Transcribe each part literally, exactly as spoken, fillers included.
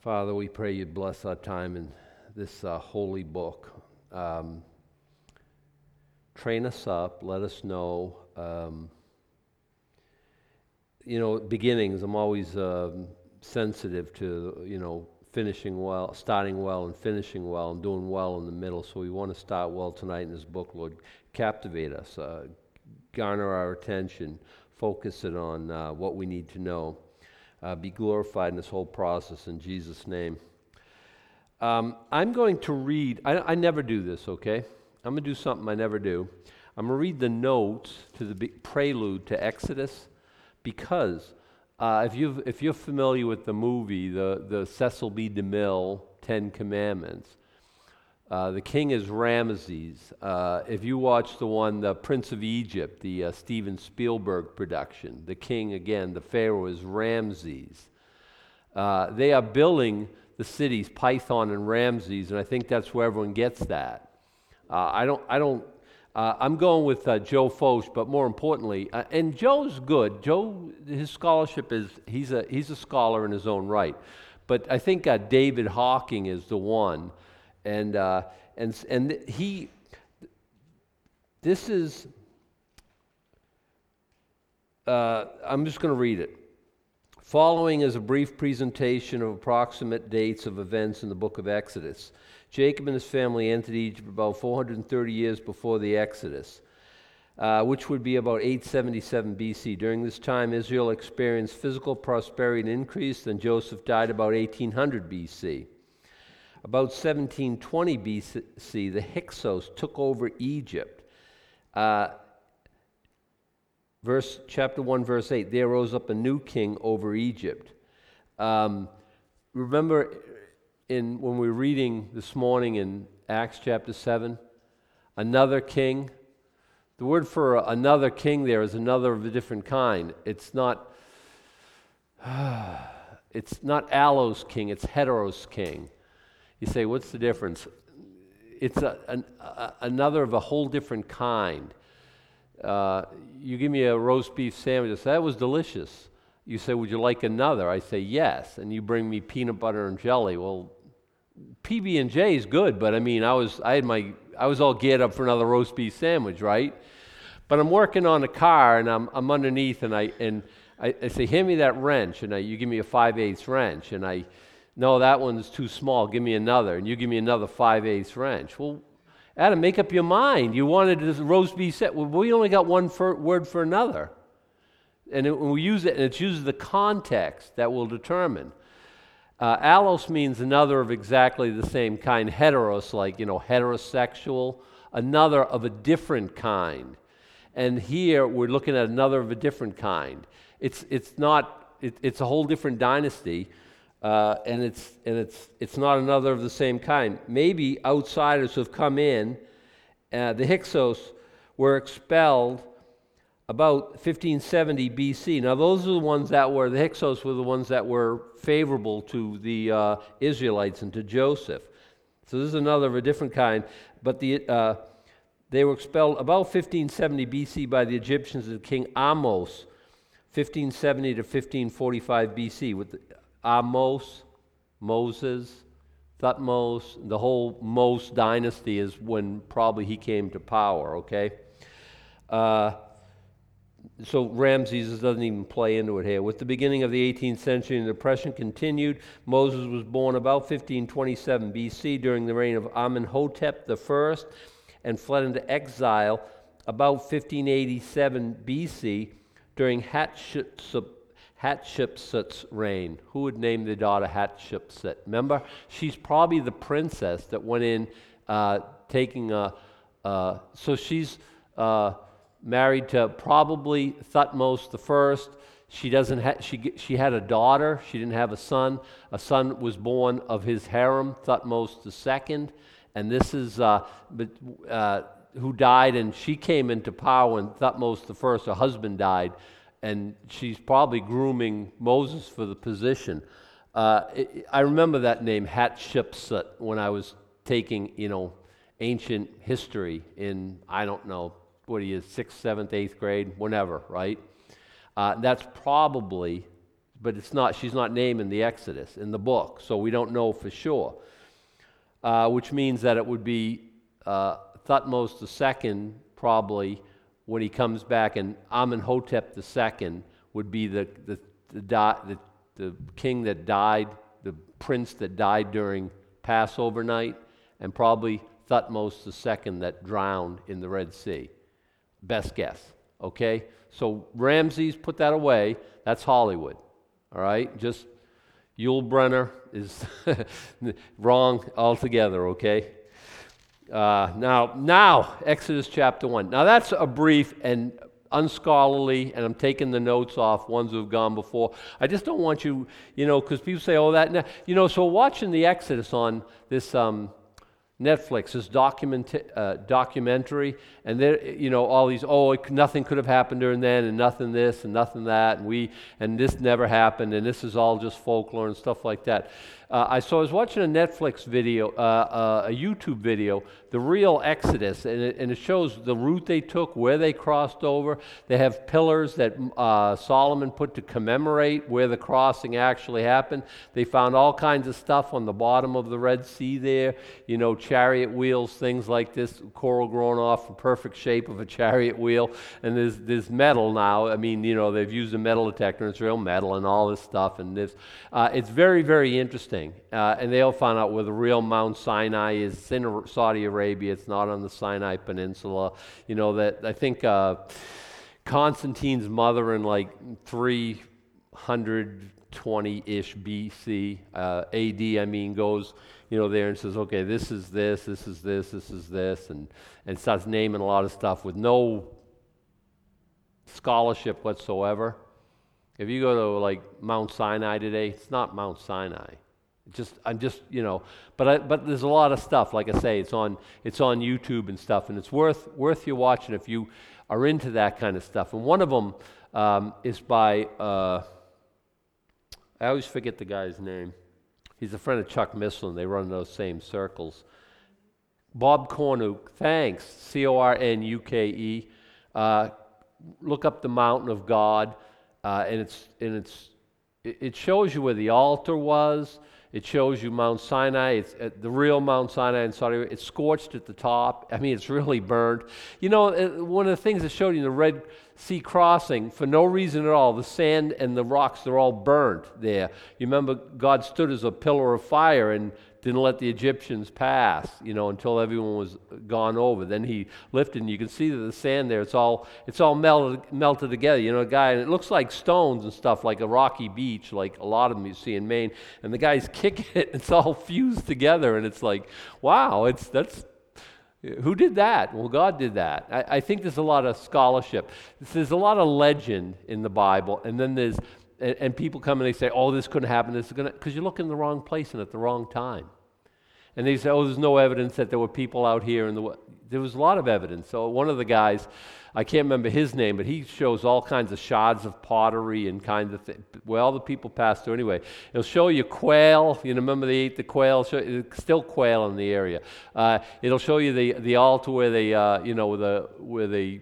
Father, we pray you bless our time in this uh, holy book. Um, train us up, let us know. Um, you know, beginnings, I'm always um, sensitive to, you know, finishing well, starting well and finishing well and doing well in the middle. So we want to start well tonight in this book, Lord. Captivate us, uh, garner our attention, focus it on uh, what we need to know. Uh, be glorified in this whole process in Jesus' name. Um, I'm going to read, I, I never do this, okay? I'm going to do something I never do. I'm going to read the notes to the big prelude to Exodus because uh, if, you've, if you're familiar with the movie, the, the Cecil B. DeMille Ten Commandments, uh, the king is Ramesses. Uh, if you watch the one, The Prince of Egypt, the uh, Steven Spielberg production, the king, again, the pharaoh is Ramses. Uh, they are building the cities Python and Ramses, and I think that's where everyone gets that. Uh, I don't, I don't, uh, I'm going with uh, Joe Focht, but more importantly, uh, and Joe's good. Joe, his scholarship is, he's a, he's a scholar in his own right. But I think uh, David Hawking is the one. And, uh, and, and he, this is, uh, I'm just going to read it. Following is a brief presentation of approximate dates of events in the book of Exodus. Jacob and his family entered Egypt about four hundred thirty years before the Exodus, uh, which would be about eight seventy-seven B C. During this time, Israel experienced physical prosperity and increase, and Joseph died about eighteen hundred B C. About seventeen twenty B C, the Hyksos took over Egypt. Uh, verse chapter one, verse eight, there rose up a new king over Egypt. Um, remember in when we were reading this morning in Acts chapter seven, another king? The word for another king there is another of a different kind. It's not, it's not allos king, it's heteros king. You say, what's the difference? It's a, an, a, another of a whole different kind. Uh, you give me a roast beef sandwich, I say, that was delicious. You say, would you like another? I say, yes. And you bring me peanut butter and jelly. Well, P B and J is good, but I mean, I was I had my I was all geared up for another roast beef sandwich, right? But I'm working on a car, and I'm I'm underneath, and I and I, I say, hand me that wrench, and I, you give me a five eighths wrench, and I. No, that one's too small. Give me another. And you give me another five eighths wrench. Well, Adam, make up your mind. You wanted this roast beef set. Well, we only got one for, word for another. And it, when we use it, and it's used the context that will determine. Uh, allos means another of exactly the same kind. Heteros, like, you know, heterosexual. Another of a different kind. And here we're looking at another of a different kind. It's it's not. It, it's a whole different dynasty. Uh, and it's and it's it's not another of the same kind. Maybe outsiders who have come in, uh, the Hyksos were expelled about fifteen seventy B C. Now those are the ones that were, the Hyksos were the ones that were favorable to the uh, Israelites and to Joseph. So this is another of a different kind. But the uh, they were expelled about fifteen seventy B C by the Egyptians and King Ahmose, fifteen seventy to fifteen forty-five B C with the, Ahmose, Moses, Thutmose, the whole Mose dynasty is when probably he came to power, okay? Uh, so Ramses doesn't even play into it here. With the beginning of the eighteenth century, the depression continued. Moses was born about fifteen twenty-seven B C during the reign of Amenhotep the First and fled into exile about fifteen eighty-seven B C during Hatshepsut. Hatshepsut's reign. Who would name their daughter Hatshepsut? Remember, she's probably the princess that went in uh, taking a. Uh, so she's uh, married to probably Thutmose the First. She doesn't. Ha- she she had a daughter. She didn't have a son. A son was born of his harem, Thutmose the Second, and this is uh, but, uh, who died. And she came into power when Thutmose the First, her husband, died. And she's probably grooming Moses for the position. Uh, it, I remember that name, Hatshepsut, when I was taking, you know, ancient history in, I don't know, what are you, sixth, seventh, eighth grade, whenever, right? Uh, that's probably but it's not. She's not named in the Exodus in the book, so we don't know for sure. Uh, which means that it would be uh, Thutmose the Second, probably, when he comes back, and Amenhotep the Second would be the the the, di- the the king that died, the prince that died during Passover night, and probably Thutmose the Second that drowned in the Red Sea. Best guess, okay? So Ramses, put that away. That's Hollywood, all right? Just Yul Brynner is wrong altogether, okay? Uh, now, now, Exodus chapter one. Now that's a brief and unscholarly, and I'm taking the notes off ones who have gone before. I just don't want you, you know, because people say, oh, that, you know, so watching the Exodus on this um, Netflix, this document, uh, documentary, and there, you know, all these, oh, it, nothing could have happened during then, and nothing this, and nothing that, and we, and this never happened, and this is all just folklore and stuff like that. Uh, I so I was watching a Netflix video, uh, uh, a YouTube video, the real Exodus, and it, and it shows the route they took, where they crossed over. They have pillars that uh, Solomon put to commemorate where the crossing actually happened. They found all kinds of stuff on the bottom of the Red Sea there, you know, chariot wheels, things like this, coral growing off the perfect shape of a chariot wheel. And there's there's metal now. I mean, you know, they've used a metal detector, and it's real metal and all this stuff. And this, uh, it's very, very interesting. Uh, and they'll find out where the real Mount Sinai is. It's in Saudi Arabia. It's not on the Sinai Peninsula. You know, that I think uh, Constantine's mother in like three hundred twenty-ish B C, uh, A D, I mean, goes, you know, there and says, okay, this is this, this is this, this is this, and, and starts naming a lot of stuff with no scholarship whatsoever. If you go to like Mount Sinai today, it's not Mount Sinai. Just I'm just you know, but I, but there's a lot of stuff. Like I say, it's on it's on YouTube and stuff, and it's worth worth you watching if you are into that kind of stuff. And one of them um, is by uh, I always forget the guy's name. He's a friend of Chuck Missler, and they run those same circles. Bob Cornuke, thanks. C O R N U K E. Uh, look up the Mountain of God, uh, and it's and it's it shows you where the altar was. It shows you Mount Sinai. It's uh, the real Mount Sinai in Saudi Arabia. It's scorched at the top. I mean, it's really burned. You know, uh, one of the things that showed you in the Red Sea crossing, for no reason at all, the sand and the rocks, they're all burnt there. You remember God stood as a pillar of fire and didn't let the Egyptians pass, you know, until everyone was gone over. Then he lifted, and you can see that the sand there, it's all it's all melted melted together. You know, a guy, and it looks like stones and stuff, like a rocky beach, like a lot of them you see in Maine. And the guy's kicking it, and it's all fused together, and it's like, wow, it's that's who did that? Well, God did that. I, I think there's a lot of scholarship. There's a lot of legend in the Bible, and then there's and, and people come and they say, oh, this couldn't happen. This is gonna, because you look in the wrong place and at the wrong time. And they say, oh, there's no evidence that there were people out here. In the There was a lot of evidence. So one of the guys, I can't remember his name, but he shows all kinds of shards of pottery and kinds of things. Well, the people passed through anyway. It'll show you quail. You know, remember they ate the quail? Show, it's still quail in the area. Uh, it'll show you the, the altar where they, uh, you know, the, where they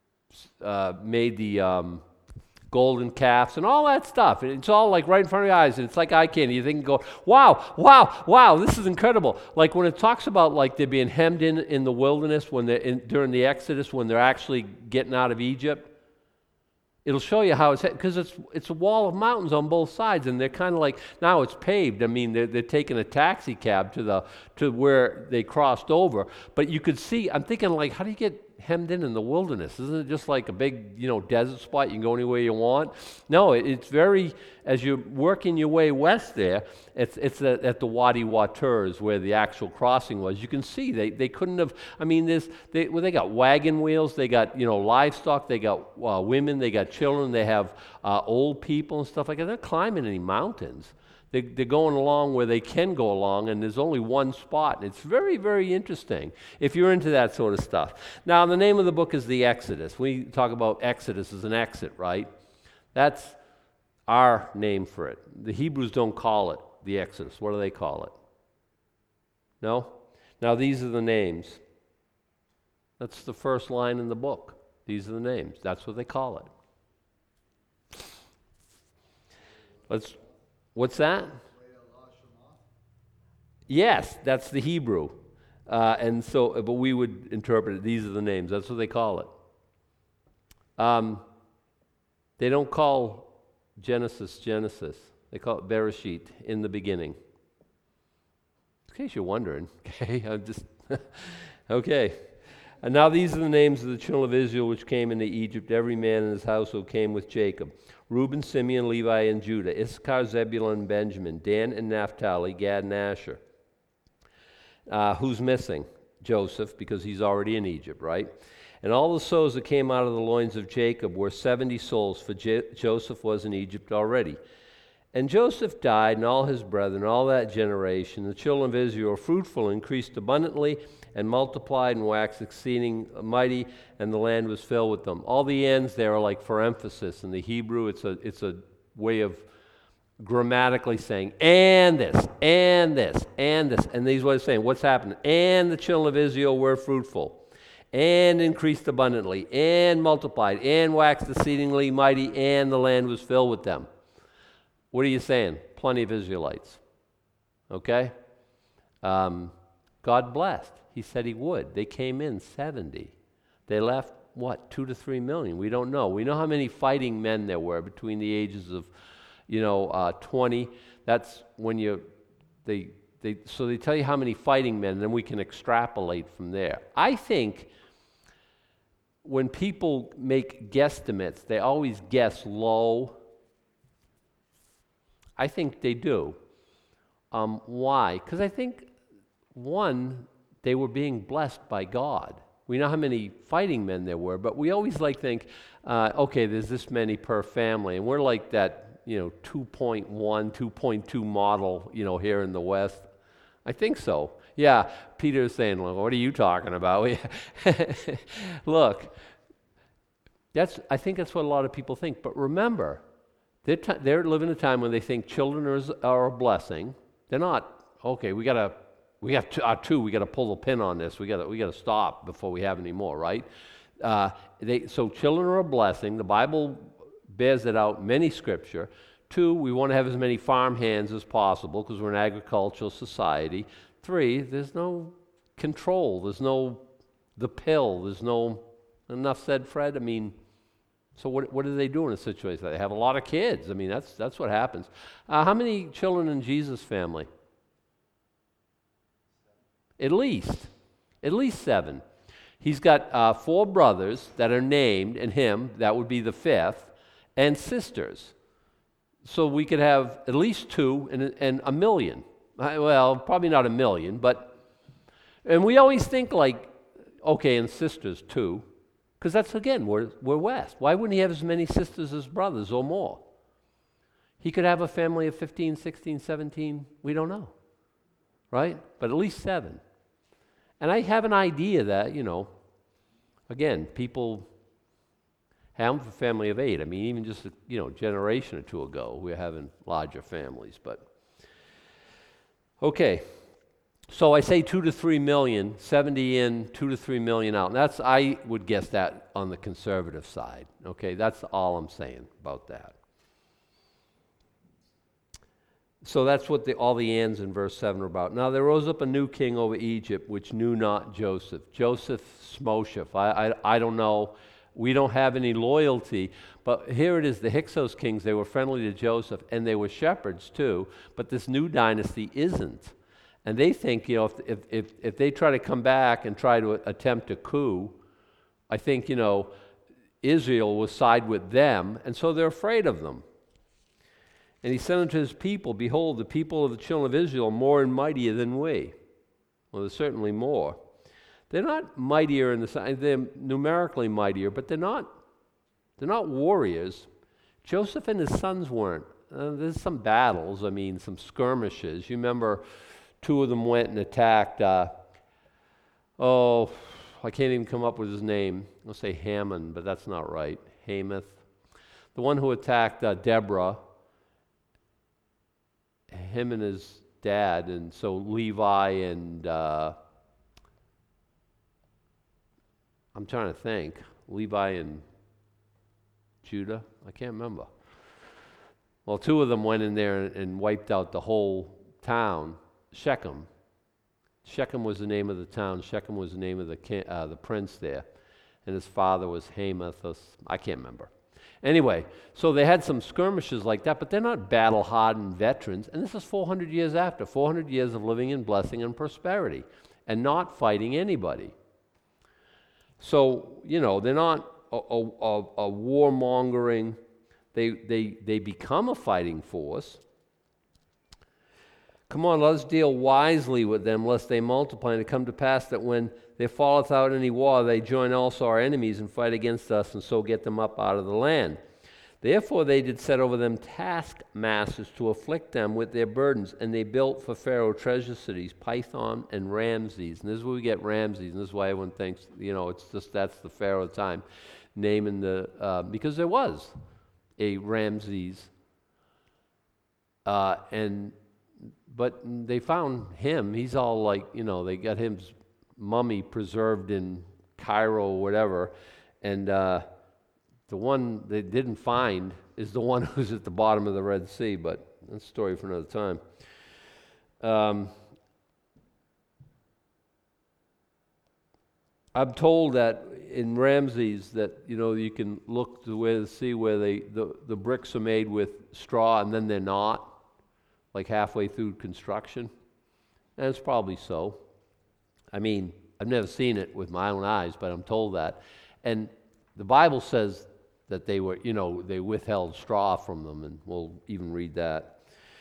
uh, made the... Um, golden calves and all that stuff. It's all like right in front of your eyes, and it's like eye candy. You think, go, wow, wow, wow, this is incredible. Like when it talks about like they're being hemmed in in the wilderness when they're in, during the Exodus, when they're actually getting out of Egypt, it'll show you how it's, because it's it's a wall of mountains on both sides, and they're kind of like, now it's paved. I mean, they're, they're taking a taxi cab to the to where they crossed over, but you could see, I'm thinking like, how do you get hemmed in in the wilderness? Isn't it just like a big, you know, desert spot? You can go anywhere you want. No, it, it's very, as you're working your way west there, it's it's at, at the Wadi Waters where the actual crossing was. You can see they, they couldn't have, I mean, there's, they, well, they got wagon wheels, they got, you know, livestock, they got uh, women, they got children, they have uh, old people and stuff like that. They're climbing any mountains. They, they're going along where they can go along, and there's only one spot. And it's very, very interesting if you're into that sort of stuff. Now, the name of the book is The Exodus. We talk about Exodus as an exit, right? That's our name for it. The Hebrews don't call it the Exodus. What do they call it? No? Now, these are the names. That's the first line in the book. These are the names. That's what they call it. Let's, what's that? Yes, that's the Hebrew. Uh, and so, but we would interpret it, these are the names. That's what they call it. Um, they don't call Genesis Genesis. They call it Bereshit, in the beginning. In case you're wondering, okay, I'm just, okay. And now these are the names of the children of Israel which came into Egypt. Every man in his household came with Jacob. Reuben, Simeon, Levi, and Judah. Issachar, Zebulun, and Benjamin. Dan and Naphtali, Gad and Asher. Uh, who's missing? Joseph, because he's already in Egypt, right? And all the souls that came out of the loins of Jacob were seventy souls, for J- Joseph was in Egypt already. And Joseph died, and all his brethren, all that generation. The children of Israel were fruitful, increased abundantly, and multiplied and waxed exceeding mighty, and the land was filled with them. All the ends there are like for emphasis. In the Hebrew, it's a it's a way of grammatically saying, and this, and this, and this. And these ways of saying, what's happening? And the children of Israel were fruitful, and increased abundantly, and multiplied, and waxed exceedingly mighty, and the land was filled with them. What are you saying? Plenty of Israelites. Okay? Um, God blessed. He said he would. They came in seventy. They left, what, two to three million? We don't know. We know how many fighting men there were between the ages of, you know, uh, twenty. That's when you, they, they, so they tell you how many fighting men, and then we can extrapolate from there. I think when people make guesstimates, they always guess low. I think they do. Um, why? Because I think, one, they were being blessed by God. We know how many fighting men there were, but we always like think, uh, okay, there's this many per family, and we're like that, you know, two point one, two point two model, you know, here in the West. I think so. Yeah, Peter's saying, well, what are you talking about? Look, that's. I think that's what a lot of people think. But remember, they're, t- they're living a time when they think children are, are a blessing. They're not, okay, we got to, we have two, uh, two we got to pull the pin on this. We got to we got to stop before we have any more, right? Uh, they, so children are a blessing. The Bible bears it out, many scripture. Two, we want to have as many farm hands as possible because we're an agricultural society. Three, there's no control. There's no, the pill. There's no, enough said, Fred. I mean, so what what do they do in a situation like that? They have a lot of kids. I mean, that's that's what happens. Uh, how many children in Jesus' family? At least. At least seven. He's got uh, four brothers that are named, and him, that would be the fifth, and sisters. So we could have at least two and, and a million. Uh, well, probably not a million, but, and we always think like, okay, and sisters too, because that's, again, we're, we're West. Why wouldn't he have as many sisters as brothers or more? He could have a family of fifteen, sixteen, seventeen, we don't know, right? But at least seven. And I have an idea that, you know, again, people have a family of eight. I mean, even just a you know, generation or two ago, we were having larger families. But, okay. So I say two to three million, seventy in, two to three million out. And that's, I would guess that on the conservative side. Okay, that's all I'm saying about that. So that's what the, all the ands in verse seven are about. Now there rose up a new king over Egypt, which knew not Joseph. Joseph Smosheth. I, I, I don't know. We don't have any loyalty. But here it is, the Hyksos kings, they were friendly to Joseph, and they were shepherds too. But this new dynasty isn't. And they think, you know, if, if, if, if they try to come back and try to attempt a coup, I think, you know, Israel will side with them, and so they're afraid of them. And he said unto his people, behold, the people of the children of Israel are more and mightier than we. Well, there's certainly more. They're not mightier in the sense, they're numerically mightier, but they're not, they're not warriors. Joseph and his sons weren't. Uh, there's some battles, I mean, some skirmishes. You remember two of them went and attacked, uh, oh, I can't even come up with his name. I'll say Hammon, but that's not right. Hamath. The one who attacked uh, Deborah, him and his dad, and so Levi and uh, I'm trying to think, Levi and Judah, I can't remember. Well, two of them went in there and, and wiped out the whole town, Shechem. Shechem was the name of the town. Shechem was the name of the king, uh, the prince there. And his father was Hamath. I can't remember. Anyway, so they had some skirmishes like that, but they're not battle-hardened veterans. And this is four hundred years after, four hundred years of living in blessing and prosperity and not fighting anybody. So, you know, they're not a, a, a, a warmongering. They, they, they become a fighting force. Come on, let us deal wisely with them, lest they multiply. And it come to pass that when there falleth out any war, they join also our enemies and fight against us, and so get them up out of the land. Therefore they did set over them taskmasters to afflict them with their burdens, and they built for Pharaoh treasure cities, Pithom and Ramses. And this is where we get Ramses, and this is why everyone thinks, you know, it's just that's the Pharaoh of the time, naming the, uh, because there was a Ramses, uh, and but they found him. He's all like, you know, they got his mummy preserved in Cairo or whatever, and uh, the one they didn't find is the one who's at the bottom of the Red Sea, but that's a story for another time. Um, I'm told that in Ramses that, you know, you can look to where see where they the, the bricks are made with straw and then they're not, like halfway through construction. And it's probably so. I mean, I've never seen it with my own eyes, but I'm told that. And the Bible says that they were, you know, they withheld straw from them, and we'll even read that.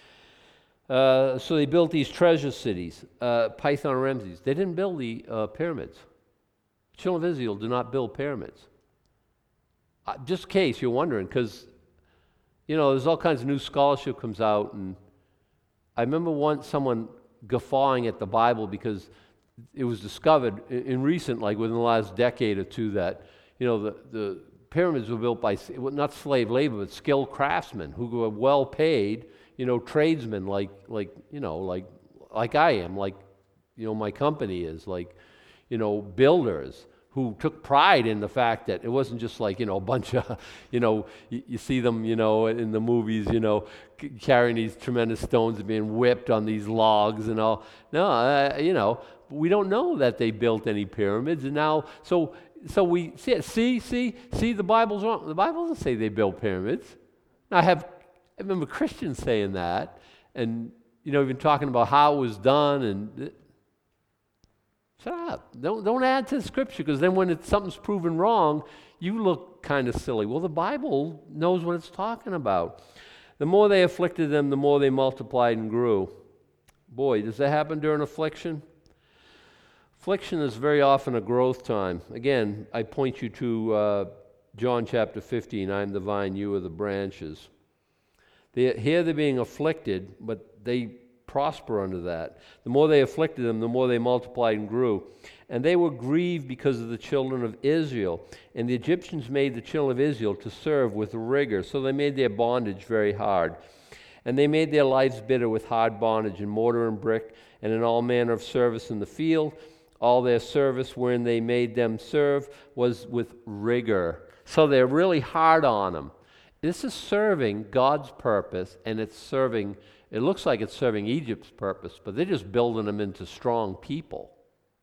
Uh, so they built these treasure cities, uh, Pithom and Ramses. They didn't build the uh, pyramids. Children of Israel do not build pyramids. Uh, just in case you're wondering, because, you know, there's all kinds of new scholarship comes out, and I remember once someone guffawing at the Bible because it was discovered in, in recent, like within the last decade or two, that, you know, the, the pyramids were built by, not slave labor, but skilled craftsmen who were well paid, you know, tradesmen like, like you know, like like I am, like, you know, my company is, like, you know, builders who took pride in the fact that it wasn't just like, you know, a bunch of, you know, you, you see them, you know, in the movies, you know, c- carrying these tremendous stones and being whipped on these logs and all. No, uh, you know, we don't know that they built any pyramids. And now, so so we see, see, see, see, the Bible's wrong. The Bible doesn't say they built pyramids. Now, I have, I remember Christians saying that, and, you know, even talking about how it was done, and shut up. Don't, don't add to the Scripture, because then when it's, something's proven wrong, you look kind of silly. Well, the Bible knows what it's talking about. The more they afflicted them, the more they multiplied and grew. Boy, does that happen during affliction? Affliction is very often a growth time. Again, I point you to uh, John chapter fifteen, I am the vine, you are the branches. They, here they're being afflicted, but they prosper under that. The more they afflicted them, the more they multiplied and grew. And they were grieved because of the children of Israel. And the Egyptians made the children of Israel to serve with rigor. So they made their bondage very hard. And they made their lives bitter with hard bondage in mortar and brick, and in all manner of service in the field. All their service wherein they made them serve was with rigor. So they're really hard on them. This is serving God's purpose, and it's serving, it looks like it's serving Egypt's purpose, but they're just building them into strong people.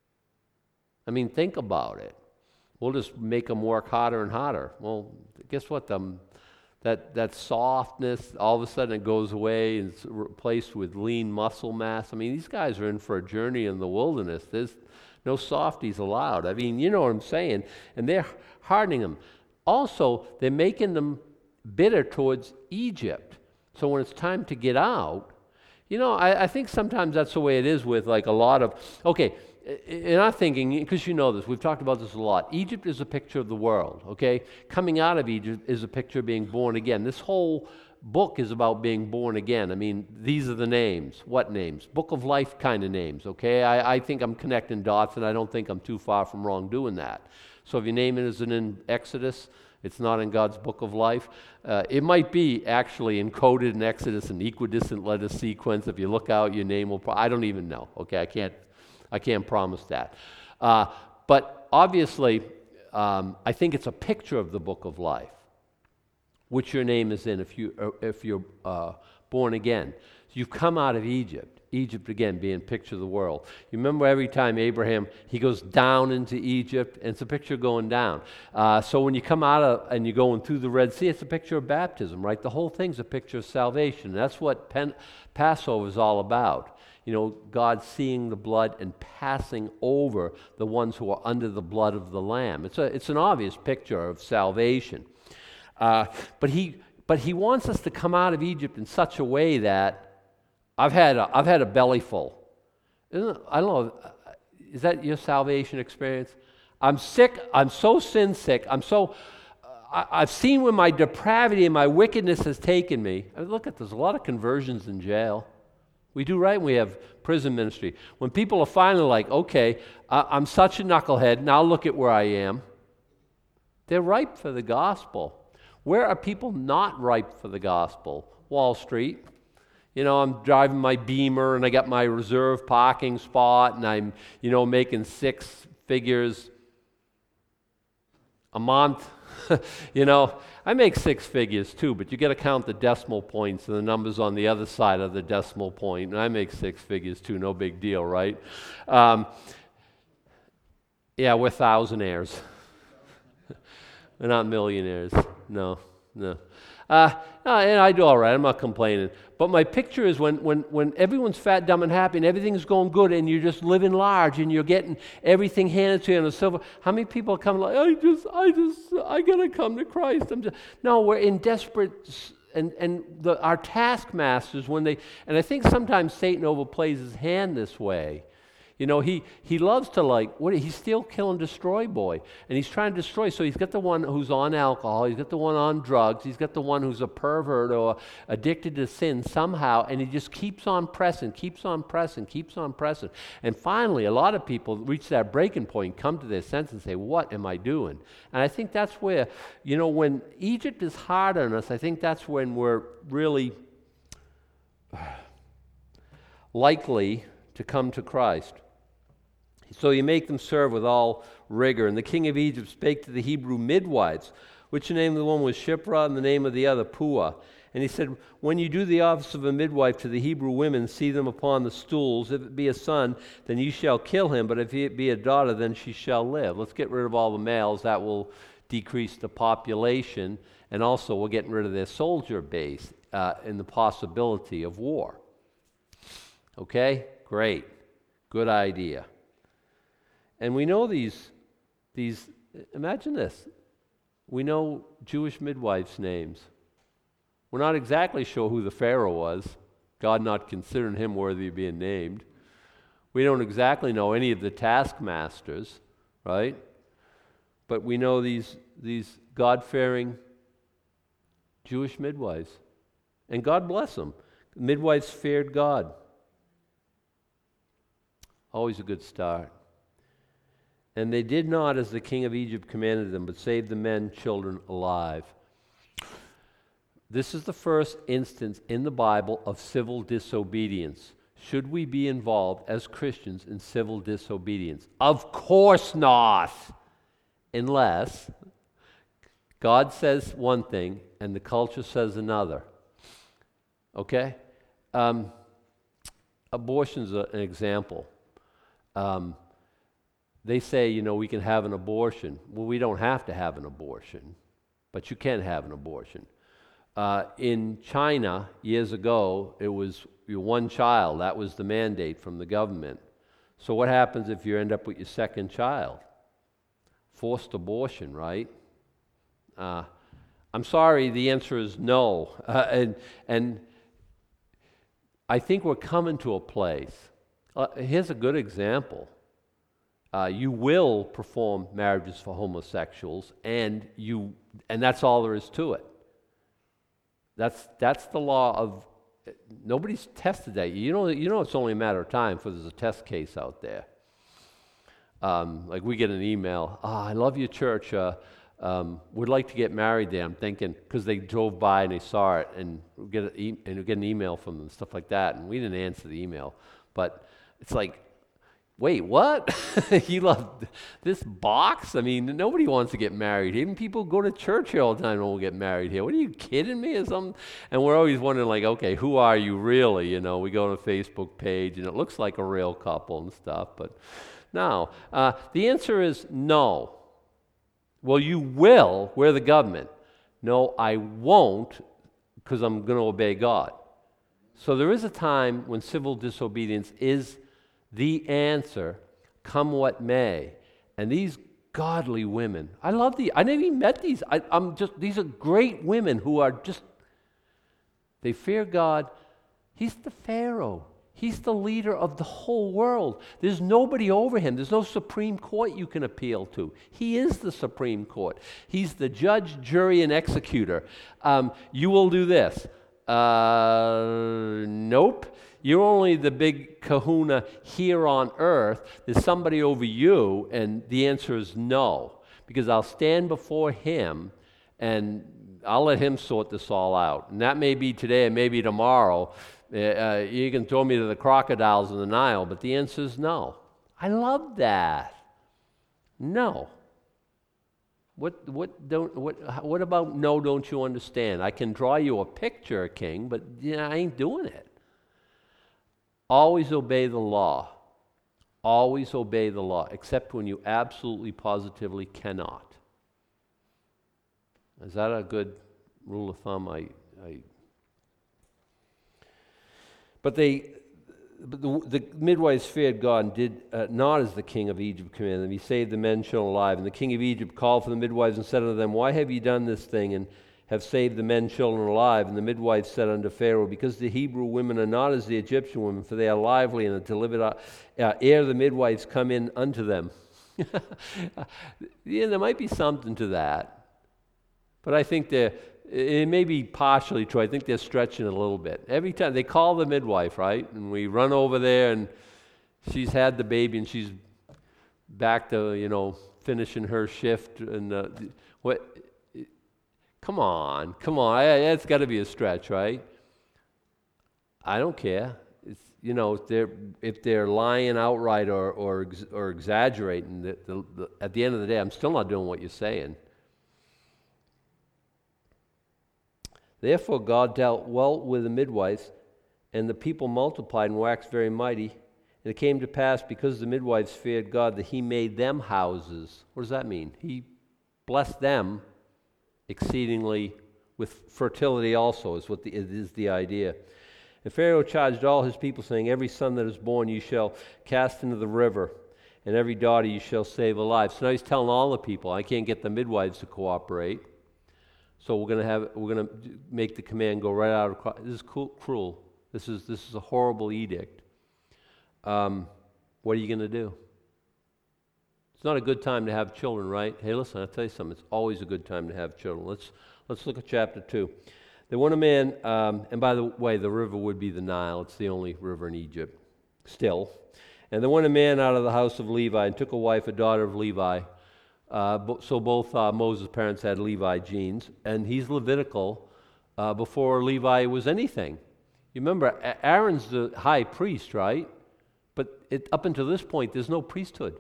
I mean, think about it. We'll just make them work harder and harder. Well, guess what? The, that, that softness, all of a sudden it goes away and it's replaced with lean muscle mass. I mean, these guys are in for a journey in the wilderness. There's no softies allowed. I mean, you know what I'm saying. And they're hardening them. Also, they're making them bitter towards Egypt. So when it's time to get out, you know, I, I think sometimes that's the way it is with like a lot of, okay, and I'm thinking, because you know this, we've talked about this a lot. Egypt is a picture of the world, okay? Coming out of Egypt is a picture of being born again. This whole book is about being born again. I mean, these are the names. What names? Book of life kind of names, okay? I, I think I'm connecting dots, and I don't think I'm too far from wrong doing that. So if your name isn't in Exodus, it's not in God's book of life. Uh, it might be actually encoded in Exodus in equidistant letter sequence. If you look out, your name will, pro- I don't even know, okay? I can't, I can't promise that. Uh, but obviously, um, I think it's a picture of the book of life. which your name is in if, you, uh, if you're uh, born again. So you've come out of Egypt. Egypt, again, being a picture of the world. You remember every time Abraham, he goes down into Egypt, and it's a picture of going down. Uh, so when you come out of, and you're going through the Red Sea, it's a picture of baptism, right? The whole thing's a picture of salvation. That's what Pen- Passover is all about. You know, God seeing the blood and passing over the ones who are under the blood of the Lamb. It's a, it's an obvious picture of salvation. Uh, but he, but he wants us to come out of Egypt in such a way that I've had a, I've had a belly full. Isn't it, I don't know, is that your salvation experience? I'm sick, I'm so sin sick, I'm so, uh, I, I've seen where my depravity and my wickedness has taken me. I mean, look at, there's a lot of conversions in jail. We do right when we have prison ministry. When people are finally like, okay, uh, I'm such a knucklehead, now look at where I am. They're ripe for the gospel. Where are people not ripe for the gospel? Wall Street. You know, I'm driving my Beamer and I got my reserve parking spot and I'm, you know, making six figures a month. You know, I make six figures too, but you got to count the decimal points and the numbers on the other side of the decimal point, and I make six figures too, no big deal, right? Um, yeah, we're thousandaires. We're not millionaires. No, no. Uh, and I do all right. I'm not complaining. But my picture is when, when, when everyone's fat, dumb, and happy, and everything's going good, and you're just living large, and you're getting everything handed to you on a silver. How many people come like, I just, I just, I gotta come to Christ. I'm just, no, we're in desperate, and and the, our taskmasters when they, and I think sometimes Satan overplays his hand this way. You know, he, he loves to like, what, he's still kill and destroy boy. And he's trying to destroy. So he's got the one who's on alcohol. He's got the one on drugs. He's got the one who's a pervert or addicted to sin somehow. And he just keeps on pressing, keeps on pressing, keeps on pressing. And finally, a lot of people reach that breaking point, come to their senses and say, what am I doing? And I think that's where, you know, when Egypt is hard on us, I think that's when we're really likely to come to Christ. So you make them serve with all rigor. And the king of Egypt spake to the Hebrew midwives, which the name of the one was Shiphrah, and the name of the other Puah. And he said, when you do the office of a midwife to the Hebrew women, see them upon the stools. If it be a son, then you shall kill him. But if it be a daughter, then she shall live. Let's get rid of all the males. That will decrease the population. And also we're getting rid of their soldier base uh, and the possibility of war. Okay? Great. Good idea. And we know these, these, imagine this. We know Jewish midwives' names. We're not exactly sure who the Pharaoh was, God not considering him worthy of being named. We don't exactly know any of the taskmasters, right? But we know these, these God-fearing Jewish midwives. And God bless them. Midwives feared God. Always a good start. And they did not as the king of Egypt commanded them, but saved the men, children alive. This is the first instance in the Bible of civil disobedience. Should we be involved as Christians in civil disobedience? Of course not, unless God says one thing and the culture says another. Okay? Um, abortion's a, an example. Um, They say, you know, we can have an abortion. Well, we don't have to have an abortion, but you can have an abortion. Uh, in China, years ago, it was one child. That was the mandate from the government. So what happens if you end up with your second child? Forced abortion, right? Uh, I'm sorry, the answer is no. Uh, and, and I think we're coming to a place. Uh, here's a good example. Uh, you will perform marriages for homosexuals, and you, and that's all there is to it. That's that's the law of. Nobody's tested that. You know, you know, it's only a matter of time before there's a test case out there. Um, like we get an email. Ah, oh, I love your church. Uh, um, would like to get married there. I'm thinking because they drove by and they saw it, and we get a e- and we get an email from them, stuff like that. And we didn't answer the email, but it's like. wait, what? You love this box? I mean, nobody wants to get married. Even people who go to church here all the time don't get married here. What are you kidding me or something? And we're always wondering, like, okay, who are you really? You know, we go to a Facebook page and it looks like a real couple and stuff, but no. Uh, the answer is no. Well, you will. We're the government. No, I won't, because I'm going to obey God. So there is a time when civil disobedience is the answer, come what may. And these godly women, I love the, I never even met these. I, I'm just, these are great women who are just, they fear God. He's the Pharaoh. He's the leader of the whole world. There's nobody over him. There's no Supreme Court you can appeal to. He is the Supreme Court. He's the judge, jury, and executor. Um, you will do this. Uh, nope. You're only the big kahuna here on earth. There's somebody over you, and the answer is no. Because I'll stand before him, and I'll let him sort this all out. And that may be today, and maybe tomorrow. Uh, you can throw me to the crocodiles in the Nile, but the answer is no. I love that. No. What what don't what what about no? Don't you understand? I can draw you a picture, King, but you know, I ain't doing it. Always obey the law. Always obey the law, except when you absolutely, positively cannot. Is that a good rule of thumb? I. I But they, but the, the midwives feared God and did uh, not as the king of Egypt commanded them. He saved the men children alive. And the king of Egypt called for the midwives and said unto them, Why have ye done this thing, and have saved the men children alive? And the midwives said unto Pharaoh, Because the Hebrew women are not as the Egyptian women, for they are lively and are delivered uh, uh, ere the midwives come in unto them. Yeah, there might be something to that. But I think they're It may be partially true. I think they're stretching it a little bit. Every time they call the midwife, right? And we run over there and she's had the baby and she's back to, you know, finishing her shift. And uh, what? Come on, come on. That's got to be a stretch, right? I don't care. It's, you know, if they're, if they're lying outright or or, or exaggerating, the, the, the, at the end of the day, I'm still not doing what you're saying. Therefore God dealt well with the midwives, and the people multiplied and waxed very mighty. And it came to pass, because the midwives feared God, that he made them houses. What does that mean? He blessed them exceedingly with fertility also, is what the, is the idea. And Pharaoh charged all his people, saying, Every son that is born you shall cast into the river, and every daughter you shall save alive. So now he's telling all the people, I can't get the midwives to cooperate. So we're going to have we're going to make the command go right out of. This is cruel. This is this is a horrible edict. Um, what are you going to do? It's not a good time to have children, right? Hey, listen, I'll tell you something. It's always a good time to have children. Let's let's look at chapter two. There went a man, um, and by the way, the river would be the Nile. It's the only river in Egypt, still. And there went a man out of the house of Levi and took a wife, a daughter of Levi. Uh, so both uh, Moses' parents had Levi genes, and he's Levitical uh, before Levi was anything. You remember, Aaron's the high priest, right? But it, up until this point, there's no priesthood.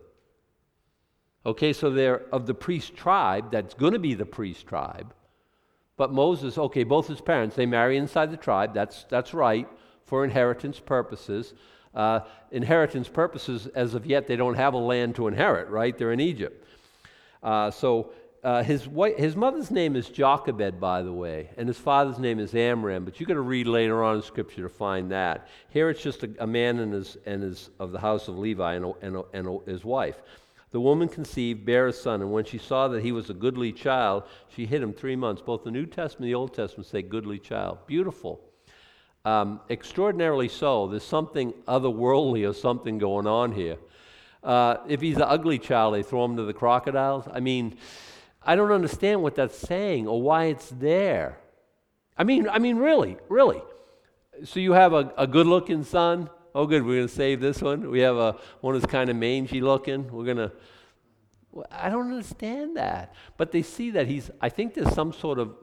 Okay, so they're of the priest tribe, that's going to be the priest tribe. But Moses, okay, both his parents, they marry inside the tribe, that's, that's right, for inheritance purposes. Uh, inheritance purposes, as of yet, they don't have a land to inherit, right? They're in Egypt. Uh, so uh, his wife, his mother's name is Jochebed, by the way, and his father's name is Amram. But you got to read later on in Scripture to find that. Here it's just a, a man and his and his of the house of Levi and, and, and his wife. The woman conceived, bare a son, and when she saw that he was a goodly child, she hid him three months. Both the New Testament and the Old Testament say goodly child. Beautiful. Um, extraordinarily so. There's something otherworldly or something going on here. Uh, if he's an ugly child, they throw him to the crocodiles. I mean, I don't understand what that's saying or why it's there. I mean, I mean, really, really. So you have a, a good-looking son. Oh, good, we're going to save this one. We have a one that's kind of mangy-looking. We're going to. Well, I don't understand that. But they see that he's. I think there's some sort of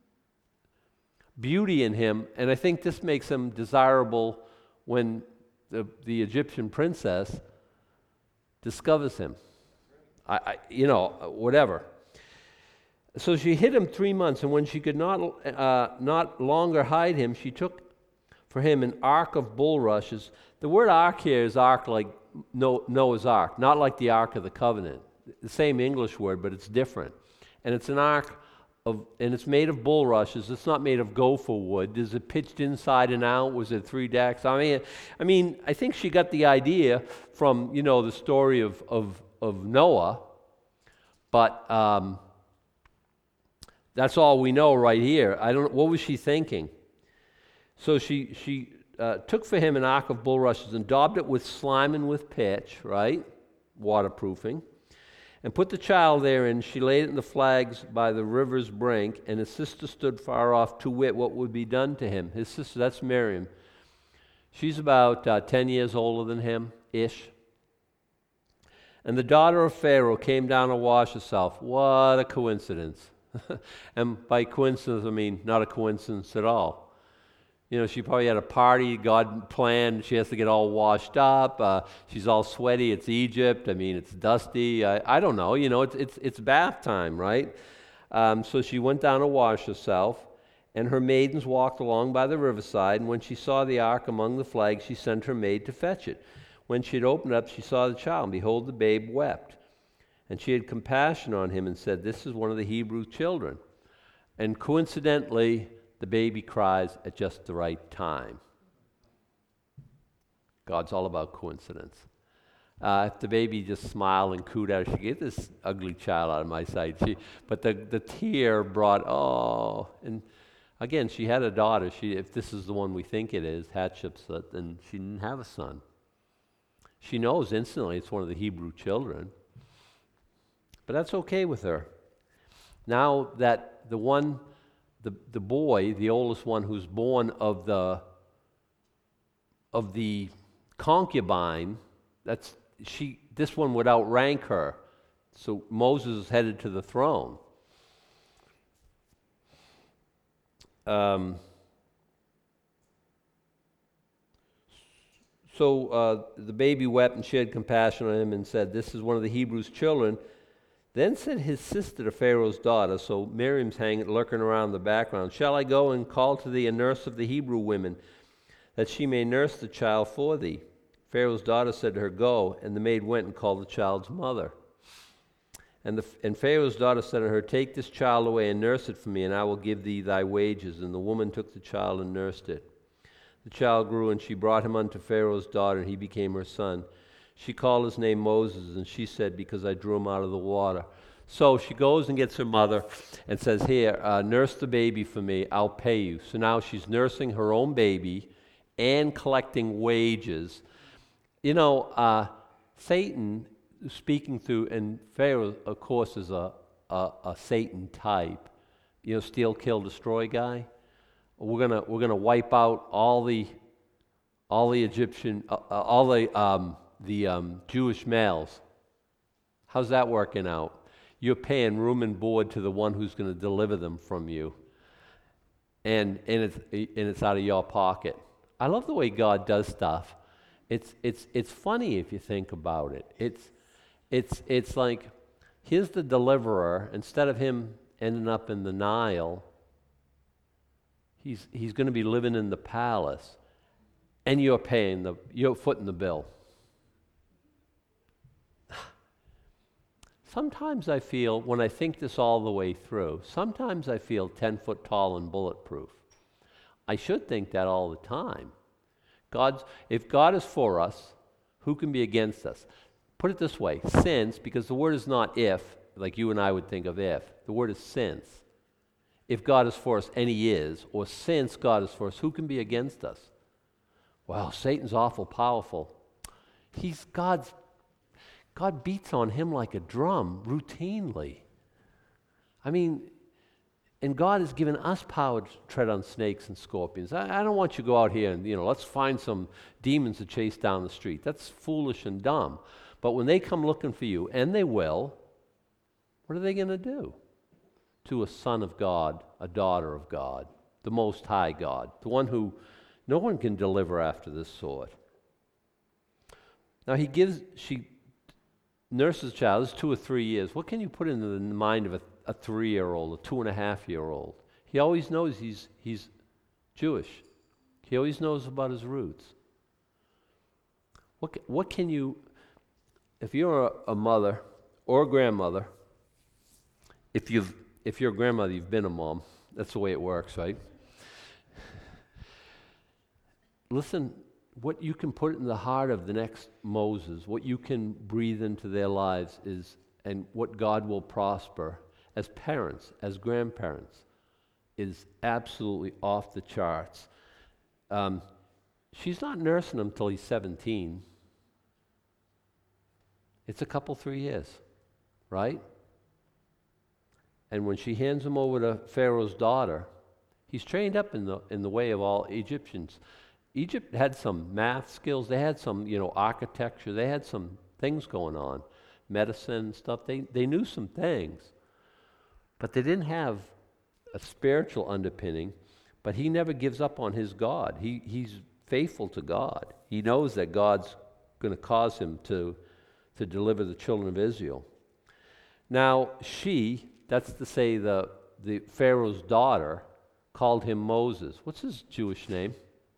beauty in him, and I think this makes him desirable when the the Egyptian princess discovers him. I, I, you know, whatever. So she hid him three months, and when she could not, uh, not longer hide him, she took for him an ark of bulrushes. The word ark here is ark like Noah's ark, not like the Ark of the Covenant. The same English word, but it's different. And it's an ark of, and it's made of bulrushes. It's not made of gopher wood. Is it pitched inside and out? Was it three decks? I mean, I mean, I think she got the idea from, you know, the story of of, of Noah, but. Um, That's all we know right here. I don't. What was she thinking? So she she uh, took for him an ark of bulrushes and daubed it with slime and with pitch, right, waterproofing, and put the child therein. She laid it in the flags by the river's brink, and his sister stood far off to wit what would be done to him. His sister, that's Miriam. She's about uh, ten years older than him, ish. And the daughter of Pharaoh came down to wash herself. What a coincidence. And by coincidence, I mean not a coincidence at all. You know, she probably had a party God planned. She has to get all washed up. Uh, she's all sweaty. It's Egypt. I mean, it's dusty. I, I don't know. You know, it's it's it's bath time, right? Um, so she went down to wash herself, and her maidens walked along by the riverside. And when she saw the ark among the flags, she sent her maid to fetch it. When she had opened up, she saw the child, and behold, the babe wept. And she had compassion on him and said, "This is one of the Hebrew children." And coincidentally, the baby cries at just the right time. God's all about coincidence. Uh, if the baby just smiled and cooed at her, she get this ugly child out of my sight. She, but the, the tear brought, oh, and again, she had a daughter. She, if this is the one we think it is, Hatshepsut, then she didn't have a son. She knows instantly it's one of the Hebrew children. But that's okay with her. Now that the one, the, the boy, the oldest one who's born of the of the concubine, that's she this one would outrank her. So Moses is headed to the throne. Um, so uh, the baby wept, and she had compassion on him and said, "This is one of the Hebrews' children." Then said his sister to Pharaoh's daughter, so Miriam's hanging, lurking around in the background, "Shall I go and call to thee a nurse of the Hebrew women, that she may nurse the child for thee?" Pharaoh's daughter said to her, "Go." And the maid went and called the child's mother. And, the, and Pharaoh's daughter said to her, "Take this child away and nurse it for me, and I will give thee thy wages." And the woman took the child and nursed it. The child grew, and she brought him unto Pharaoh's daughter, and he became her son. She called his name Moses, and she said, "Because I drew him out of the water." So she goes and gets her mother and says, "Here, uh, nurse the baby for me, I'll pay you." So now she's nursing her own baby and collecting wages. You know, uh, Satan speaking through, and Pharaoh, of course, is a, a, a Satan type. You know, steal, kill, destroy guy. We're gonna we're gonna wipe out all the all the Egyptian, uh, all the um, the um, Jewish males. How's that working out? You're paying room and board to the one who's going to deliver them from you, and and it's and it's out of your pocket. I love the way God does stuff. It's it's it's funny if you think about it. It's it's it's like, here's the deliverer. Instead of him ending up in the Nile, he's he's going to be living in the palace, and you're paying the you're footing the bill. Sometimes I feel, when I think this all the way through, sometimes I feel ten foot tall and bulletproof. I should think that all the time. God's, if God is for us, who can be against us? Put it this way, since, because the word is not if, like you and I would think of if, the word is since. If God is for us, and he is, or since God is for us, who can be against us? Well, Satan's awful powerful. He's God's God beats on him like a drum routinely. I mean, and God has given us power to tread on snakes and scorpions. I, I don't want you to go out here and, you know, let's find some demons to chase down the street. That's foolish and dumb. But when they come looking for you, and they will, what are they going to do? To a son of God, a daughter of God, the Most High God, the one who no one can deliver after this sort. Now he gives, she nurses a child, it's two or three years. What can you put into the mind of a, a three-year-old, a two-and-a-half-year-old? He always knows he's he's Jewish. He always knows about his roots. What what can you, if you're a, a mother or a grandmother, if you've if you're a grandmother, you've been a mom. That's the way it works, right? Listen, what you can put in the heart of the next Moses, what you can breathe into their lives is, and what God will prosper as parents, as grandparents, is absolutely off the charts. Um, she's not nursing him till he's seventeen. It's a couple, three years, right? And when she hands him over to Pharaoh's daughter, he's trained up in the in the way of all Egyptians. Egypt had some math skills. They had some, you know, architecture. They had some things going on, medicine stuff. They they knew some things, but they didn't have a spiritual underpinning. But he never gives up on his God. He he's faithful to God. He knows that God's going to cause him to to deliver the children of Israel. Now she, that's to say the the Pharaoh's daughter, called him Moses. What's his Jewish name?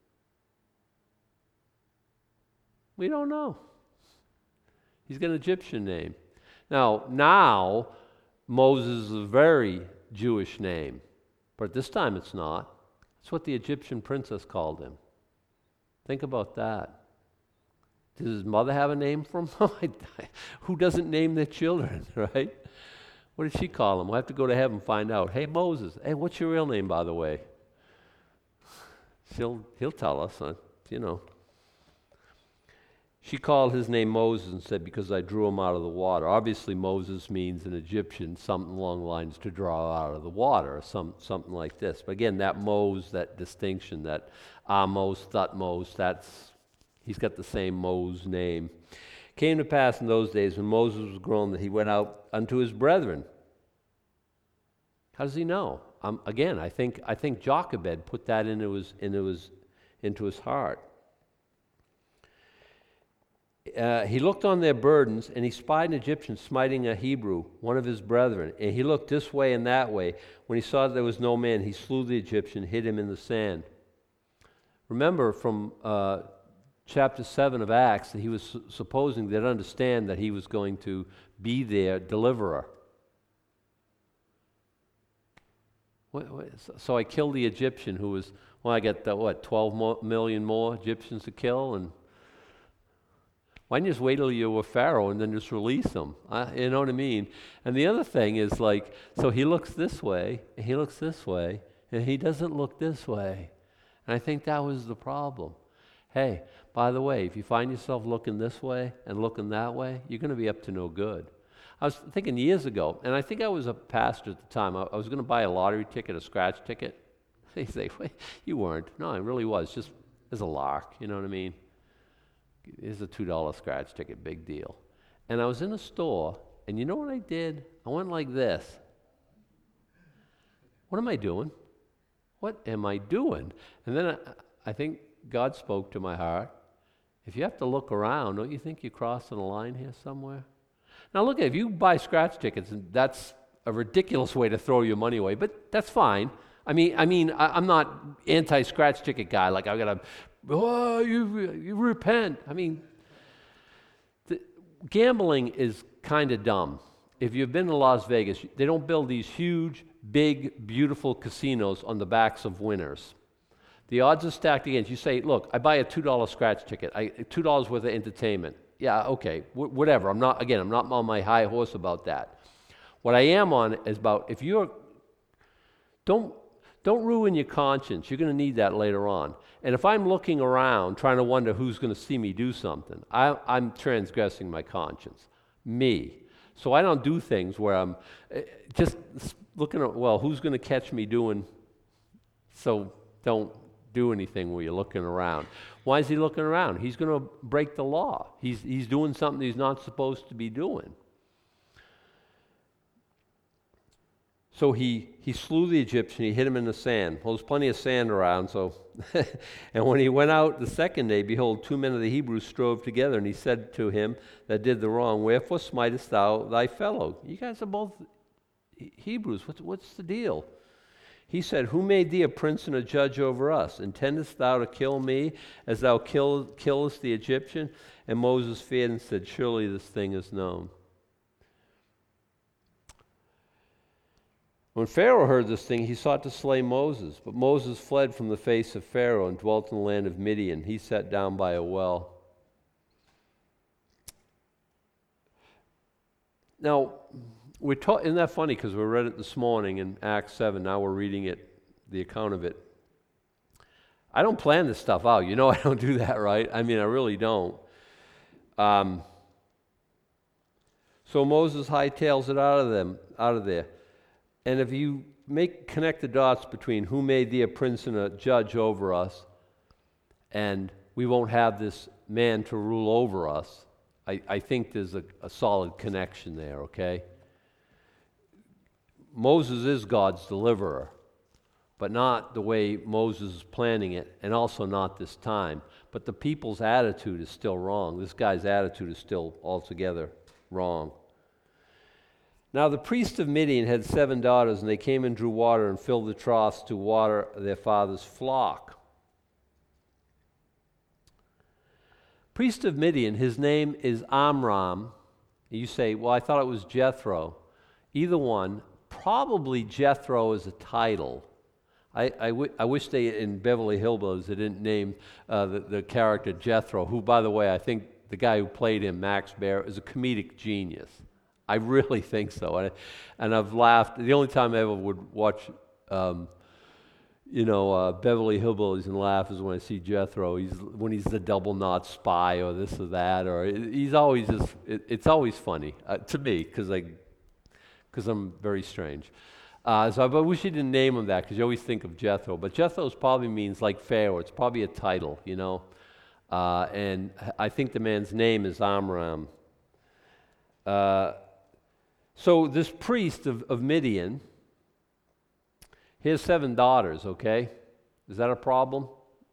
We don't know. He's got an Egyptian name. Now, now Moses is a very Jewish name, but at this time it's not. It's what the Egyptian princess called him. Think about that. Does his mother have a name for him? Who doesn't name their children, right? What did she call him? We'll have to go to heaven and find out. Hey, Moses. Hey, what's your real name, by the way? She'll, he'll tell us, huh? You know. She called his name Moses and said, because I drew him out of the water. Obviously, Moses means in Egyptian something along the lines to draw out of the water, or some, something like this. But again, that Mos, that distinction, that Amos, Thutmose, that's, he's got the same Mos name. Came to pass in those days when Moses was grown that he went out unto his brethren. How does he know? Um, again, I think I think Jochebed put that into his into his into his heart. Uh, he looked on their burdens, and he spied an Egyptian smiting a Hebrew, one of his brethren. And he looked this way and that way. When he saw that there was no man, he slew the Egyptian, hid him in the sand. Remember from uh, chapter seven of Acts that he was su- supposing they'd understand that he was going to be their deliverer. What, what, so I killed the Egyptian who was, well, I got, the, what, twelve mo- million more Egyptians to kill, and why didn't you just wait till you were Pharaoh and then just release them? Uh, you know what I mean? And the other thing is like, so he looks this way, and he looks this way, and he doesn't look this way. And I think that was the problem. Hey, by the way, if you find yourself looking this way and looking that way, you're going to be up to no good. I was thinking years ago, and I think I was a pastor at the time. I, I was going to buy a lottery ticket, a scratch ticket. They say, wait, you weren't. No, I really was, just as a lark, you know what I mean? Here's a two dollar scratch ticket, big deal. And I was in a store, and you know what I did? I went like this. What am I doing? What am I doing? And then I, I think God spoke to my heart. If you have to look around, don't you think you're crossing a line here somewhere? Now look, if you buy scratch tickets, and that's a ridiculous way to throw your money away, but that's fine. I mean, I mean, I, I'm not anti-scratch ticket guy. Like I got to, oh, you you repent. I mean, the, gambling is kind of dumb. If you've been to Las Vegas, they don't build these huge, big, beautiful casinos on the backs of winners. The odds are stacked against you. Say, look, I buy a two dollar scratch ticket, I, two dollars worth of entertainment. Yeah, okay, w- whatever. I'm not, again, I'm not on my high horse about that. What I am on is about if you're, don't, don't ruin your conscience. You're going to need that later on. And if I'm looking around trying to wonder who's going to see me do something, I, I'm transgressing my conscience. Me. So I don't do things where I'm uh, just looking at, well, who's going to catch me doing, so don't do anything where you're looking around. Why is he looking around? He's going to break the law. He's, he's doing something he's not supposed to be doing. So he, he slew the Egyptian, he hid him in the sand. Well, there's plenty of sand around, so. And when he went out the second day, behold, two men of the Hebrews strove together, and he said to him that did the wrong, Wherefore smitest thou thy fellow? You guys are both Hebrews. What's, what's the deal? He said, Who made thee a prince and a judge over us? Intendest thou to kill me as thou kill, killest the Egyptian? And Moses feared and said, Surely this thing is known. When Pharaoh heard this thing, he sought to slay Moses. But Moses fled from the face of Pharaoh and dwelt in the land of Midian. He sat down by a well. Now, we're ta- isn't that funny? Because we read it this morning in Acts seven. Now we're reading it, the account of it. I don't plan this stuff out. You know I don't do that, right? I mean, I really don't. Um, so Moses hightails it out of them, out of there. And if you make connect the dots between who made thee a prince and a judge over us, and we won't have this man to rule over us, I, I think there's a, a solid connection there, okay? Moses is God's deliverer, but not the way Moses is planning it, and also not this time. But the people's attitude is still wrong. This guy's attitude is still altogether wrong. Now the priest of Midian had seven daughters, and they came and drew water and filled the troughs to water their father's flock. Priest of Midian, his name is Amram. You say, well, I thought it was Jethro. Either one. Probably Jethro is a title. I, I, w- I wish they, in Beverly Hillbillies, they didn't name uh, the, the character Jethro, who, by the way, I think the guy who played him, Max Baer, is a comedic genius. I really think so. And, I, and I've laughed. The only time I ever would watch, um, you know, uh, Beverly Hillbillies and laugh is when I see Jethro. He's when he's the double knot spy or this or that, or he's always just. It, it's always funny uh, to me because I, because I'm very strange. Uh, so I wish he didn't name him that because you always think of Jethro. But Jethro probably means like Pharaoh. It's probably a title, you know. Uh, and I think the man's name is Amram. Uh, So this priest of, of Midian, he has seven daughters, okay? Is that a problem?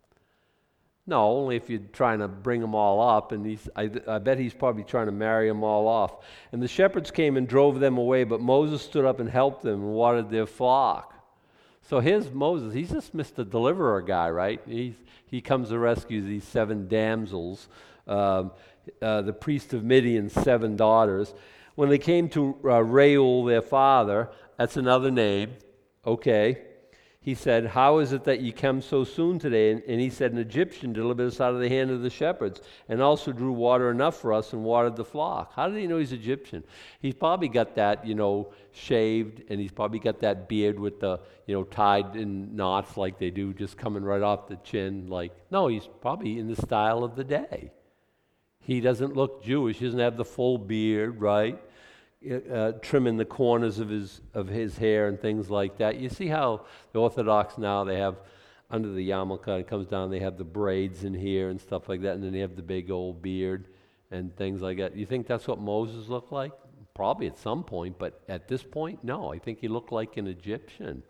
No, only if you're trying to bring them all up, and he's, I, I bet he's probably trying to marry them all off. And the shepherds came and drove them away, but Moses stood up and helped them and watered their flock. So here's Moses. He's just Mister Deliverer guy, right? He's, he comes to rescue these seven damsels, um, uh, the priest of Midian's seven daughters. When they came to uh, Reuel, their father, that's another name, okay, he said, How is it that ye come so soon today? And, and he said, An Egyptian delivered us out of the hand of the shepherds, and also drew water enough for us and watered the flock. How did he know he's Egyptian? He's probably got that, you know, shaved, and he's probably got that beard with the, you know, tied in knots like they do, just coming right off the chin. Like, no, he's probably in the style of the day. He doesn't look Jewish. He doesn't have the full beard, right? Uh, trimming the corners of his of his hair and things like that. You see how the Orthodox now, they have, under the yarmulke, it comes down, they have the braids in here and stuff like that, and then they have the big old beard and things like that. You think that's what Moses looked like? Probably at some point, but at this point, no. I think he looked like an Egyptian.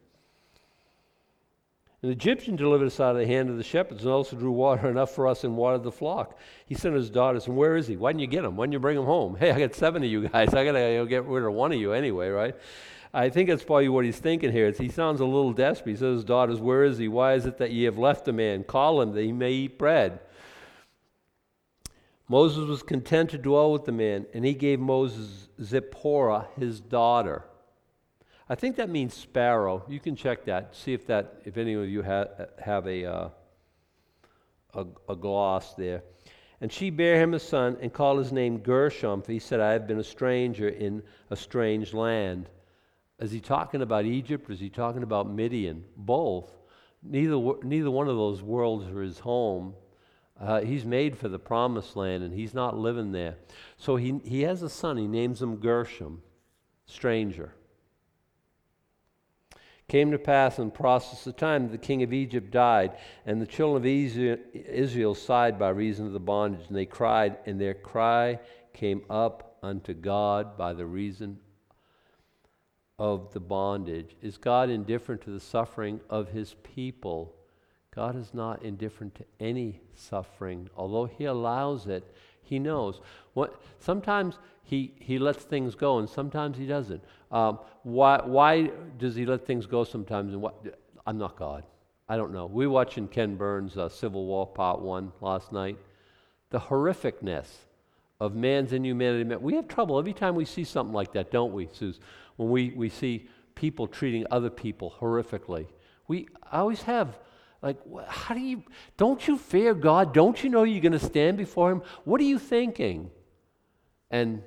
An Egyptian delivered us out of the hand of the shepherds and also drew water enough for us and watered the flock. He sent his daughters, and where is he? Why didn't you get him? Why didn't you bring him home? Hey, I got seven of you guys. I got to you know, get rid of one of you anyway, right? I think that's probably what he's thinking here. It's, he sounds a little desperate. He says, his daughters, where is he? Why is it that ye have left the man? Call him that he may eat bread. Moses was content to dwell with the man, and he gave Moses Zipporah, his daughter. I think that means sparrow. You can check that. See if that, if any of you ha- have a, uh, a a gloss there. And she bare him a son and called his name Gershom. For he said, I have been a stranger in a strange land. Is he talking about Egypt or is he talking about Midian? Both. Neither neither one of those worlds are his home. Uh, he's made for the promised land and he's not living there. So he he has a son. He names him Gershom, stranger. Came to pass in process of time that the king of Egypt died, and the children of Israel sighed by reason of the bondage, and they cried, and their cry came up unto God by the reason of the bondage? Is God indifferent to the suffering of his people? God is not indifferent to any suffering. Although he allows it, he knows. What, sometimes he, he lets things go, and sometimes he doesn't. Um, why, why does he let things go sometimes? And what, I'm not God. I don't know. We were watching Ken Burns' uh, Civil War Part one last night. The horrificness of man's inhumanity. We have trouble every time we see something like that, don't we, Suze? When we, we see people treating other people horrifically. We I always have, like, how do you, don't you fear God? Don't you know you're going to stand before him? What are you thinking? And,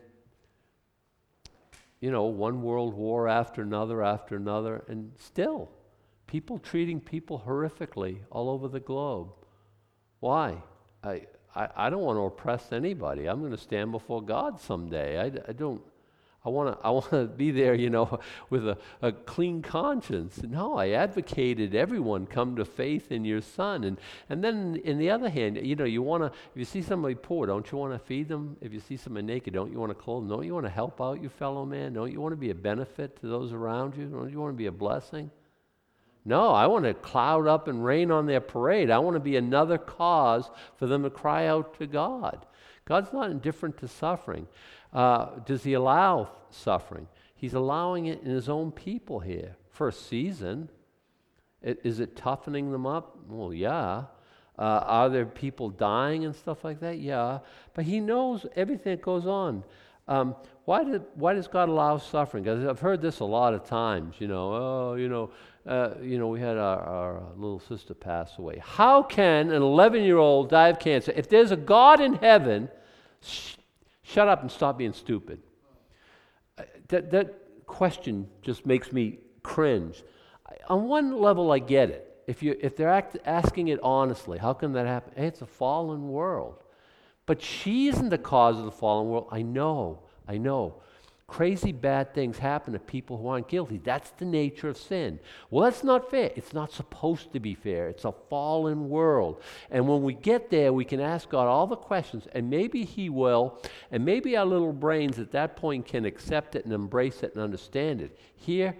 you know, one world war after another after another, and still, people treating people horrifically all over the globe. Why? I I, I don't want to oppress anybody. I'm going to stand before God someday. I, I don't. I want to. I want to be there, you know, with a, a clean conscience. No, I advocated everyone come to faith in your Son, and and then in the other hand, you know, you want to. If you see somebody poor, don't you want to feed them? If you see somebody naked, don't you want to clothe them? Don't you want to help out your fellow man? Don't you want to be a benefit to those around you? Don't you want to be a blessing? No, I want to cloud up and rain on their parade. I want to be another cause for them to cry out to God. God's not indifferent to suffering. Uh, does he allow suffering? He's allowing it in his own people here for a season. It, is it toughening them up? Well, yeah. Uh, are there people dying and stuff like that? Yeah. But he knows everything that goes on. Um, why did why does God allow suffering? Because I've heard this a lot of times. You know, oh, you know, uh, you know, we had our, our little sister pass away. How can an eleven-year-old die of cancer? If there's a God in heaven, sh- shut up and stop being stupid. Uh, that that question just makes me cringe. I, on one level, I get it. If you if they're act, asking it honestly, how can that happen? Hey, it's a fallen world. But she isn't the cause of the fallen world. I know, I know. Crazy bad things happen to people who aren't guilty. That's the nature of sin. Well, that's not fair. It's not supposed to be fair. It's a fallen world. And when we get there, we can ask God all the questions, and maybe he will, and maybe our little brains at that point can accept it and embrace it and understand it. Here,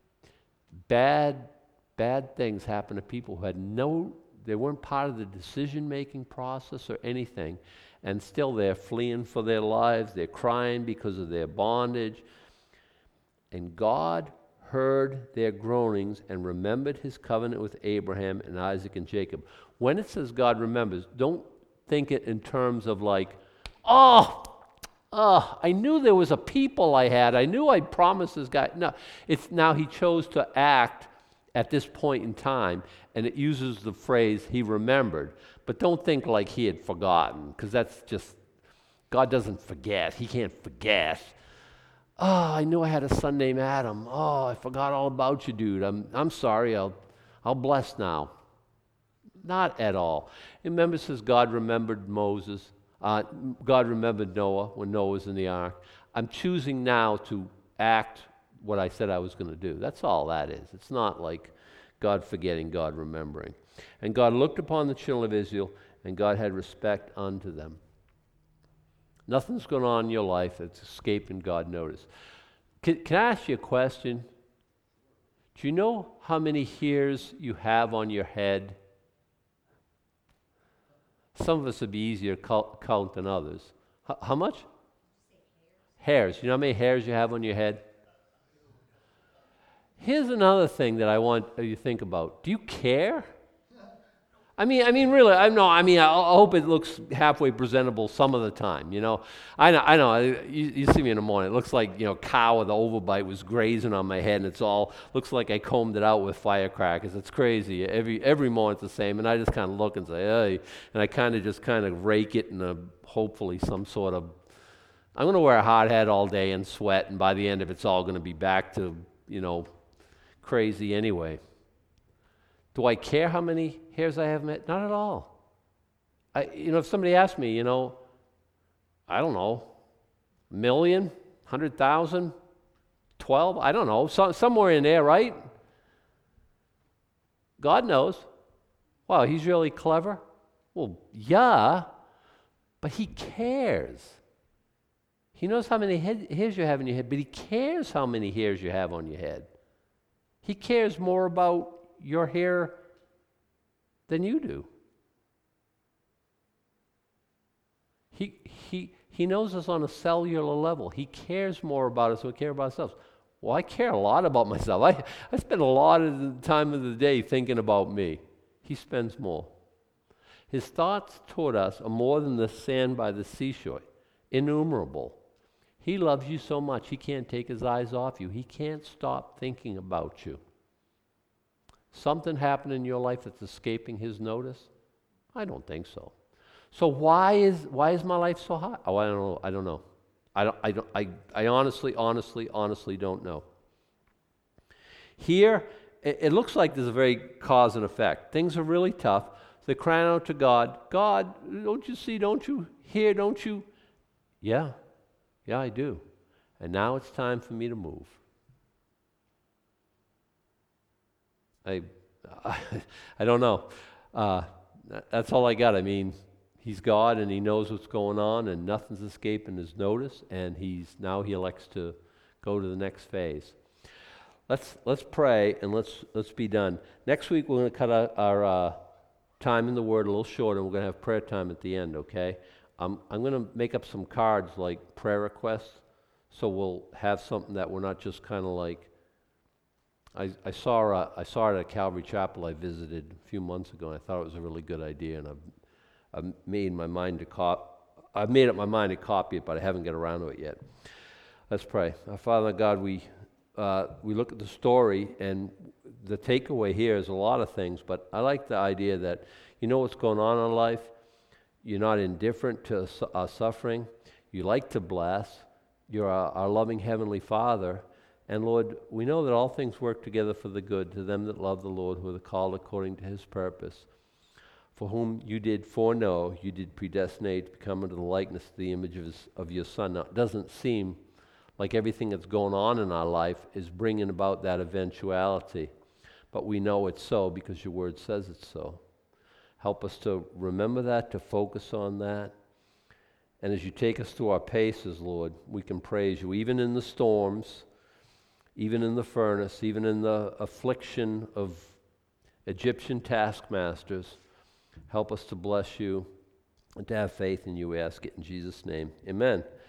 bad, bad things happen to people who had no, they weren't part of the decision-making process or anything. And still they're fleeing for their lives. They're crying because of their bondage. And God heard their groanings and remembered his covenant with Abraham and Isaac and Jacob. When it says God remembers, don't think it in terms of like, oh, oh, I knew there was a people I had. I knew I promised this guy. No, it's now he chose to act at this point in time, and it uses the phrase he remembered. But don't think like he had forgotten, because that's just, God doesn't forget. He can't forget. Oh, I knew I had a son named Adam. Oh, I forgot all about you, dude. I'm I'm sorry. I'll I'll bless now. Not at all. Remember, it says God remembered Moses. Uh, God remembered Noah when Noah was in the ark. I'm choosing now to act what I said I was going to do. That's all that is. It's not like God forgetting, God remembering. And God looked upon the children of Israel, and God had respect unto them. Nothing's going on in your life that's escaping God notice. Can, can I ask you a question? Do you know how many hairs you have on your head? Some of us would be easier to count than others. How, how much? Hairs. You know how many hairs you have on your head? Here's another thing that I want you to think about. Do you care? I mean, I mean, really, I know. I mean, I, I hope it looks halfway presentable some of the time. You know, I know. I know. You, you see me in the morning. It looks like, you know, a cow with an overbite was grazing on my head, and it's all looks like I combed it out with firecrackers. It's crazy. Every every morning it's the same, and I just kind of look and say, "Hey," and I kind of just kind of rake it in a hopefully some sort of. I'm going to wear a hard hat all day and sweat, and by the end of it, it's all going to be back to, you know, crazy anyway. Do I care how many hairs I have met? Not at all. I, you know, if somebody asked me, you know, I don't know, a million, hundred thousand, twelve, I don't know, so, somewhere in there, right? God knows. Wow, he's really clever? Well, yeah, but he cares. He knows how many head, hairs you have in your head, but he cares how many hairs you have on your head. He cares more about your hair than you do. He, he, he knows us on a cellular level. He cares more about us than we care about ourselves. Well, I care a lot about myself. I, I spend a lot of the time of the day thinking about me. He spends more. His thoughts toward us are more than the sand by the seashore, innumerable. He loves you so much, he can't take his eyes off you. He can't stop thinking about you. Something happened in your life that's escaping his notice? I don't think so. So why is why is my life so hot? Oh, I don't know. I don't know. I don't, I don't I I honestly, honestly, honestly don't know. Here, it, it looks like there's a very cause and effect. Things are really tough. They're crying out to God. God, don't you see? Don't you hear? Don't you? Yeah. Yeah, I do. And now it's time for me to move. I, I, I don't know. Uh, that's all I got. I mean, he's God and he knows what's going on and nothing's escaping his notice, and he's now he elects to go to the next phase. Let's let's pray and let's let's be done. Next week we're going to cut our, our uh, time in the Word a little short, and we're going to have prayer time at the end. Okay. I'm, I'm going to make up some cards like prayer requests, so we'll have something that we're not just kind of like, I, I saw a, I saw it at Calvary Chapel I visited a few months ago, and I thought it was a really good idea, and I've, I've made my mind to cop, I've made up my mind to copy it, but I haven't got around to it yet. Let's pray. Our Father God, we uh, we look at the story, and the takeaway here is a lot of things, but I like the idea that you know what's going on in life. You're not indifferent to our suffering. You like to bless. You're our, our loving Heavenly Father. And Lord, we know that all things work together for the good to them that love the Lord, who are called according to his purpose. For whom you did foreknow, you did predestinate to become into the likeness of the image of, his, of your Son. Now, it doesn't seem like everything that's going on in our life is bringing about that eventuality. But we know it's so because your word says it's so. Help us to remember that, to focus on that. And as you take us through our paces, Lord, we can praise you, even in the storms, even in the furnace, even in the affliction of Egyptian taskmasters. Help us to bless you and to have faith in you, we ask it in Jesus' name. Amen.